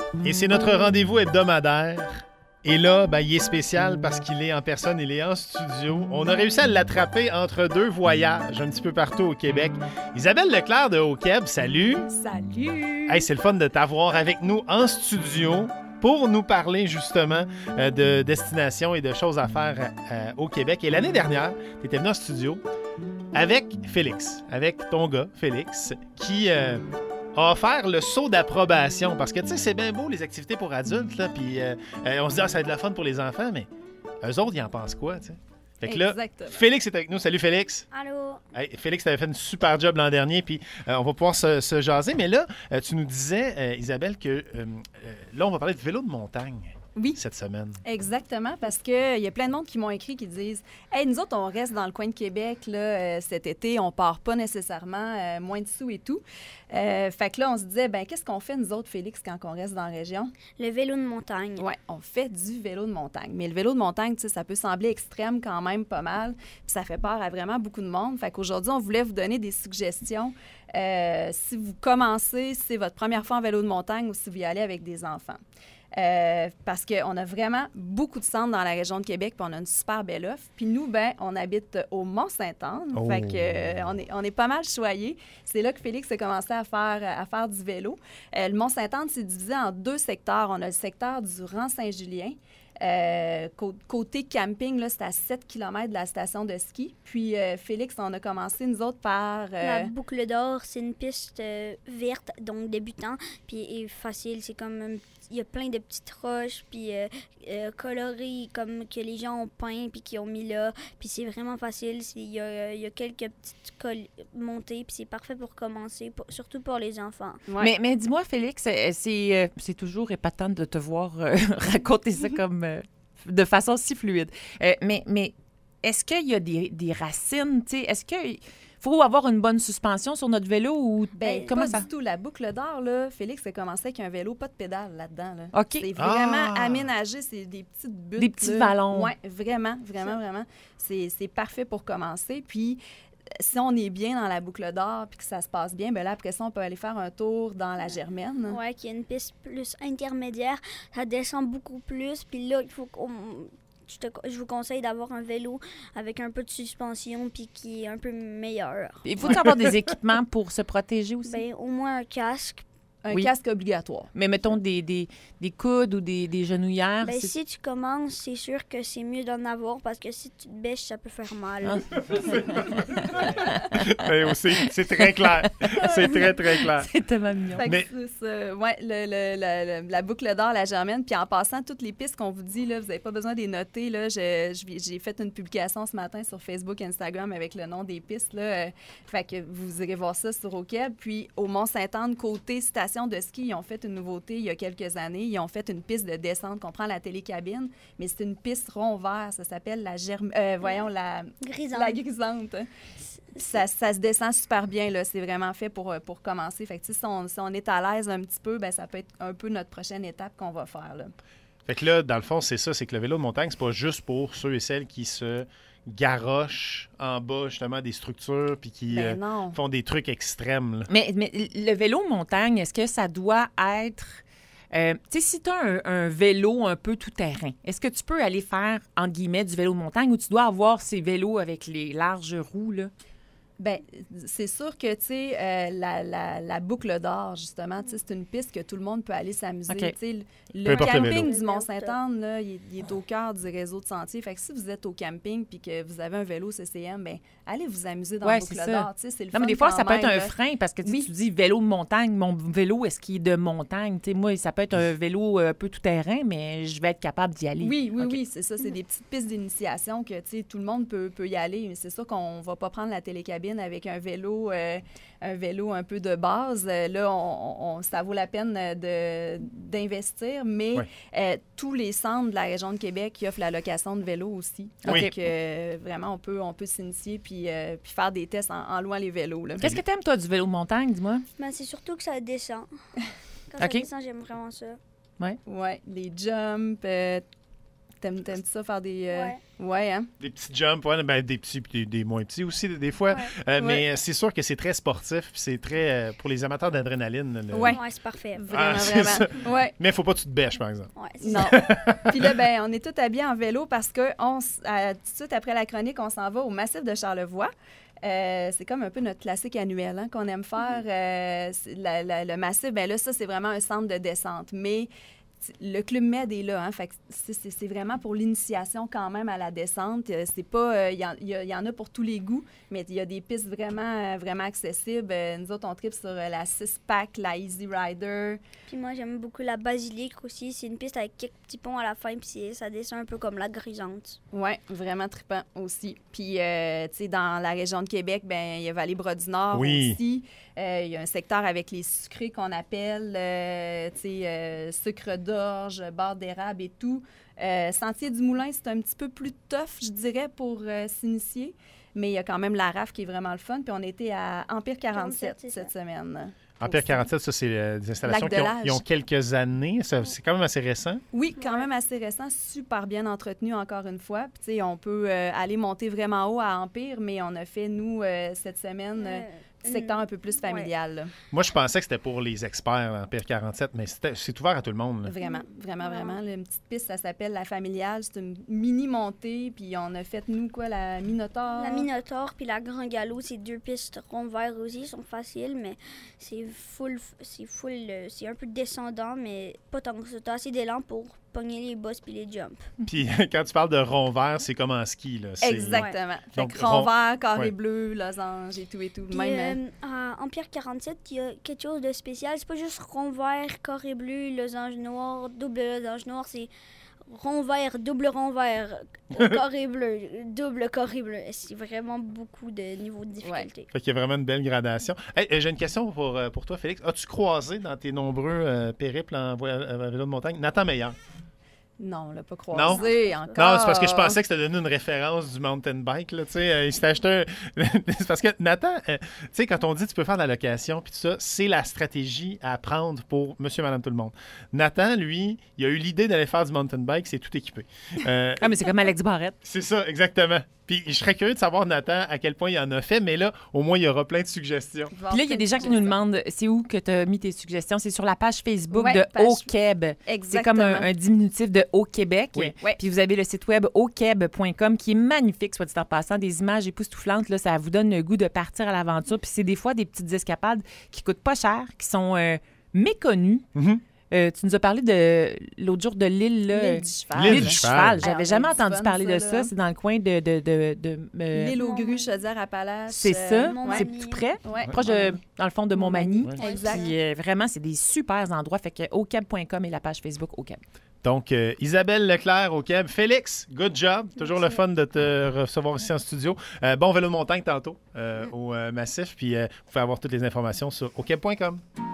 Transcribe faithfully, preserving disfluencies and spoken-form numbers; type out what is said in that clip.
Et c'est notre rendez-vous hebdomadaire. Et là, ben, il est spécial parce qu'il est en personne, il est en studio. On a réussi à l'attraper entre deux voyages un petit peu partout au Québec. Isabelle Leclerc de Au-Québec, salut! Salut! Hey, c'est le fun de t'avoir avec nous en studio pour nous parler justement euh, de destination et de choses à faire euh, au Québec. Et l'année dernière, tu étais venu en studio avec Félix, avec ton gars, Félix, qui... Euh, a offert le saut d'approbation. Parce que, tu sais, c'est bien beau, les activités pour adultes, là, puis euh, euh, on se dit, ah, ça va être de la fun pour les enfants, mais eux autres, ils en pensent quoi, tu sais? Fait que là, Exactement. Félix est avec nous. Salut, Félix. Allô? Hey, Félix, tu avais fait une super job l'an dernier, puis euh, on va pouvoir se, se jaser. Mais là, euh, tu nous disais, euh, Isabelle, que euh, euh, là, on va parler de vélo de montagne. Oui. Cette semaine. Exactement, parce qu'il y a plein de monde qui m'ont écrit qui disent « Hey, nous autres, on reste dans le coin de Québec là, euh, cet été, on part pas nécessairement, euh, moins de sous et tout. Euh, » Fait que là, on se disait « Ben, qu'est-ce qu'on fait, nous autres, Félix, quand on reste dans la région? » Le vélo de montagne. Oui, on fait du vélo de montagne. Mais le vélo de montagne, tu sais, ça peut sembler extrême quand même pas mal, puis ça fait peur à vraiment beaucoup de monde. Fait qu'aujourd'hui, on voulait vous donner des suggestions. Euh, si vous commencez, si c'est votre première fois en vélo de montagne ou si vous y allez avec des enfants. Euh, parce qu'on a vraiment beaucoup de centres dans la région de Québec, puis on a une super belle offre. Puis nous, ben, on habite au Mont-Sainte-Anne, oh. fait que euh, on est, on est pas mal choyés. C'est là que Félix a commencé à faire, à faire du vélo. Euh, le Mont-Sainte-Anne, c'est divisé en deux secteurs. On a le secteur du Rang-Saint-Julien. Euh, côté camping, là, c'est à sept kilomètres de la station de ski. Puis, euh, Félix, on a commencé, nous autres, par... Euh... La Boucle d'Or, c'est une piste euh, verte, donc débutant, puis et facile. C'est comme... Il y a plein de petites roches, puis euh, euh, colorées, comme que les gens ont peint, puis qu'ils ont mis là. Puis c'est vraiment facile. Il y a, y a quelques petites col- montées, puis c'est parfait pour commencer, pour, surtout pour les enfants. Ouais. Mais, mais dis-moi, Félix, c'est, c'est, c'est toujours épatant de te voir euh, raconter ça comme euh, de façon si fluide. Euh, mais, mais est-ce qu'il y a des, des racines, tu sais? Est-ce que... faut avoir une bonne suspension sur notre vélo ou ben, comment pas ça? du tout. La Boucle d'Or, là, Félix a commencé avec un vélo, pas de pédale là-dedans. Là. OK. C'est vraiment ah! aménagé, c'est des petites buttes. Des petits là. vallons. Oui, vraiment, vraiment, vraiment. C'est, c'est parfait pour commencer. Puis, si on est bien dans la Boucle d'Or puis que ça se passe bien, bien là, après ça, on peut aller faire un tour dans la Germaine. Oui, qui est une piste plus intermédiaire. Ça descend beaucoup plus. Puis là, il faut qu'on... Je, te, je vous conseille d'avoir un vélo avec un peu de suspension puis qui est un peu meilleur. Il faut avoir des équipements pour se protéger aussi? Bien, au moins un casque. Un oui. casque obligatoire. Mais mettons des, des, des coudes ou des, des genouillères. Bien, si tu commences, c'est sûr que c'est mieux d'en avoir parce que si tu te bêches, ça peut faire mal. Ah. Ben, c'est, c'est très clair. C'est très, très clair. C'est tellement mignon. Fait que Mais... c'est ça. Ouais, le, le, la, la Boucle d'Or, la Germaine. Puis en passant, toutes les pistes qu'on vous dit, là, vous n'avez pas besoin de les noter. Là. Je, je, j'ai fait une publication ce matin sur Facebook, Instagram avec le nom des pistes. Là. Euh, fait que vous irez voir ça sur Au-Québec. Puis au Mont-Sainte-Anne, côté station de ski, ils ont fait une nouveauté il y a quelques années. Ils ont fait une piste de descente qu'on prend à la télécabine, mais c'est une piste rond vert. Ça s'appelle la germe... Euh, voyons, la... Grisante. La grisante. Ça, ça se descend super bien, là. C'est vraiment fait pour, pour commencer. Fait que, si on, si on est à l'aise un petit peu, ben ça peut être un peu notre prochaine étape qu'on va faire, là. Fait que là, dans le fond, c'est ça, c'est que le vélo de montagne, c'est pas juste pour ceux et celles qui se garochent en bas, justement, des structures puis qui Ben euh, font des trucs extrêmes, là. Mais, mais le vélo montagne, est-ce que ça doit être... Euh, tu sais, si tu as un, un vélo un peu tout-terrain, est-ce que tu peux aller faire, entre guillemets, du vélo de montagne ou tu dois avoir ces vélos avec les larges roues, là? Bien, c'est sûr que, tu sais, euh, la, la, la Boucle d'Or, justement, tu sais, c'est une piste que tout le monde peut aller s'amuser. Okay. Tu sais, le Peu importe le camping vélo. du Mont-Sainte-Anne, là, il, il est au cœur du réseau de sentiers. Fait que si vous êtes au camping puis que vous avez un vélo C C M, bien, allez vous amuser dans Ouais, la Boucle c'est ça. d'Or. Tu sais, c'est le Non, fun mais des fois, quand ça peut même, être un là. frein parce que tu, Oui. tu dis vélo de montagne. Mon vélo, est-ce qu'il est de montagne? Tu sais, moi, ça peut être un vélo un peu tout-terrain, mais je vais être capable d'y aller. Oui, oui, OK. oui, c'est ça. C'est des petites pistes d'initiation que, tu sais, tout le monde peut, peut y aller. Mais c'est sûr qu'on va pas prendre la télécabine avec un vélo, euh, un vélo un peu de base. Euh, Là, on, on- ça vaut la peine de, d'investir, mais Ouais. euh, tous les centres de la région de Québec qui offrent la location de vélos aussi. Oui. Donc, euh, vraiment, on peut, on peut s'initier puis, euh, puis faire des tests en, en louant les vélos, là. Qu'est-ce que t'aimes, toi, du vélo de montagne, dis-moi? Mais c'est surtout que ça descend. Quand OK. ça descend, j'aime vraiment ça. Ouais, les jumps, euh, T'aimes, t'aimes ça faire des... euh, Ouais. Ouais, hein? Des petits jumps, ouais, ben, des petits puis des, des moins petits aussi, des, des fois. Ouais. Euh, Ouais. Mais c'est sûr que c'est très sportif, puis c'est très... euh, pour les amateurs d'adrénaline. le- Ouais. Ouais, c'est parfait. Vraiment, Ah, c'est vraiment. Ouais. Mais il faut pas que tu te bêches, par exemple. Ouais, c'est Non. ça. Puis là, ben, on est tous habillés en vélo parce que on, s- à- tout de suite après la chronique, on s'en va au massif de Charlevoix. Euh, c'est comme un peu notre classique annuel hein, qu'on aime faire. Euh, c'est la- la- le massif, ben là, ça, c'est vraiment un centre de descente. Mais t- le Club Med est là. Hein, fait que c'est, c'est- c'est vraiment pour l'initiation quand même à la descente. Euh, C'est pas... Il y, en- y a- y en a pour tous les goûts, mais il y a des pistes vraiment, euh, vraiment accessibles. Euh, nous autres, on tripe sur euh, la six-pack, la Easy Rider. Puis moi, j'aime beaucoup la basilique aussi. C'est une piste avec quelques petits ponts à la fin, puis c'est- ça descend un peu comme la grisante. Oui, vraiment trippant aussi. Puis, euh, tu sais, dans la région de Québec, ben il y a Vallée-Bras-du-Nord Oui. aussi. Euh, Il y a un secteur avec les sucrés qu'on appelle, euh, tu sais, euh, sucre d'orge, beurre d'érable et tout. Euh, Sentier du Moulin, c'est un petit peu plus tough, je dirais, pour euh, s'initier. Mais il y a quand même la rafle qui est vraiment le fun. Puis on était à Empire quarante-sept quarante-sept, c'est cette semaine. Empire Aussi. quarante-sept, ça, c'est euh, des installations Lac de qui ont, l'Âge. ils ont quelques années. Ça, c'est quand même assez récent. Oui, quand Ouais. même assez récent, super bien entretenu encore une fois. Puis, tu sais, on peut euh, aller monter vraiment haut à Empire, mais on a fait, nous, euh, cette semaine, euh, petit secteur un peu plus familial. là. Moi, je pensais que c'était pour les experts, l'Empire quarante-sept, mais c'était- c'est ouvert à tout le monde. là. Vraiment, vraiment, Vraiment. vraiment. là, une petite piste, ça s'appelle la familiale. C'est une mini montée, puis on a fait, nous, quoi, la Minotaur. La Minotaur puis la Grand Galop, c'est deux pistes rond vert aussi, sont faciles, mais c'est full, c'est full, euh, c'est un peu descendant, mais pas tant que ça. T'as assez d'élan pour pogner les bosses puis les jumps. Puis quand tu parles de rond vert, c'est comme en ski. Là. C'est- Exactement. Fait Donc, que rond rond- vert, carré ouais. bleu, losange et tout et tout. Puis Même, euh, à Empire quarante-sept, il y a quelque chose de spécial. C'est pas juste rond vert, carré bleu, losange noir, double losange noir, c'est rond vert, double rond vert, carré bleu, double carré bleu. C'est vraiment beaucoup de niveaux de difficulté. Fait qu'il y a vraiment une belle gradation. Hey, euh, j'ai une question pour, euh, pour toi, Félix. As-tu croisé dans tes nombreux euh, périples en voy- euh, vélo de montagne Nathan Meilleur? non, on l'a pas croisé encore. Non, c'est parce que je pensais que c'était donné une référence du mountain bike. Là, tu sais, euh, il s'est acheté un... c'est parce que Nathan, euh, tu sais, quand on dit tu peux faire de la location, puis tout ça, c'est la stratégie à prendre pour monsieur, madame, tout le monde. Nathan, lui, il a eu l'idée d'aller faire du mountain bike, c'est tout équipé. Euh, Ah, mais c'est comme Alex Barrette. c'est ça, exactement. Puis je serais curieux de savoir, Nathan, à quel point il en a fait, mais là, au moins, il y aura plein de suggestions. Il va Puis là, il y a des gens qui nous avoir demandent c'est où que tu as mis tes suggestions. C'est sur la page Facebook Ouais, de page- Au-Québ. C'est Exactement. comme un, un diminutif de Au-Québec. Oui. Ouais. Puis vous avez le site web au québ point com qui est magnifique, soit dit en passant. Des images époustouflantes. Là, ça vous donne le goût de partir à l'aventure. Puis c'est des fois des petites escapades qui coûtent pas cher, qui sont euh, méconnues. Mhm. Euh, tu nous as parlé de l'autre jour de l'île. là. L'île du cheval. L'île L'île du du cheval. cheval. Hey, on J'avais a jamais eu du entendu fun, parler de ça, ça. là. C'est dans le coin de... de, de, de, euh, L'île aux Montmagny. grues, Chaudière-Appalaches. c'est euh, ça. Montmagny. C'est tout près. Ouais. Proche de, dans le fond de Montmagny. Ouais. Exact. Puis euh, vraiment, c'est des super endroits. Fait que au québ point com et la page Facebook Au-Québ. Donc, euh, Isabelle Leclerc au Québec. Félix, good job. Toujours le fun de te recevoir ici en studio. Euh, bon vélo de montagne tantôt euh, au euh, Massif. Puis, euh, vous pouvez avoir toutes les informations sur au québ point com.